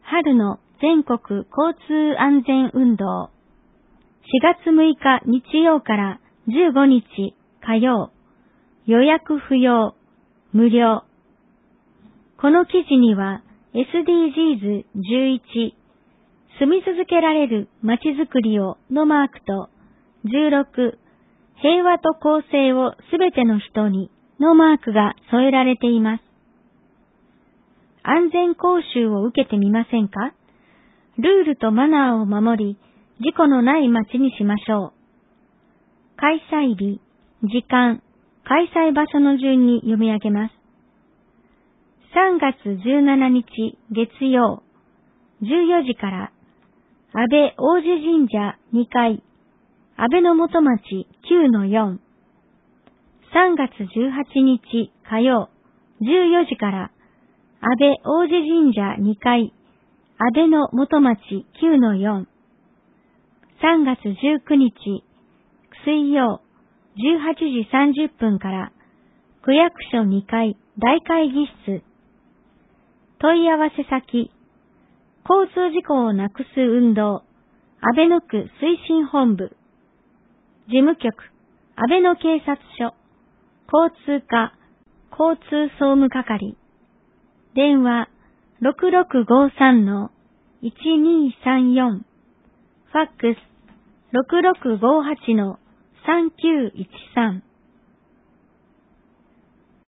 春の全国交通安全運動。4月6日日曜から15日火曜。予約不要、無料。この記事には SDGs11 住み続けられるまちづくりをのマークと16平和と公正をすべての人にのマークが添えられています。安全講習を受けてみませんか？ルールとマナーを守り、事故のない街にしましょう。開催日、時間、開催場所の順に読み上げます。3月17日月曜、14時から、安倍王子神社2階、安倍の元町 9-4。3月18日火曜、14時から、安倍王子神社2階、安倍の元町 9-4。3月19日水曜、18時30分から、区役所2階大会議室。問い合わせ先、交通事故をなくす運動、安倍野区推進本部。事務局、安倍野警察署、交通課、交通総務係。電話、6653-1234。ファックス、6658-3913。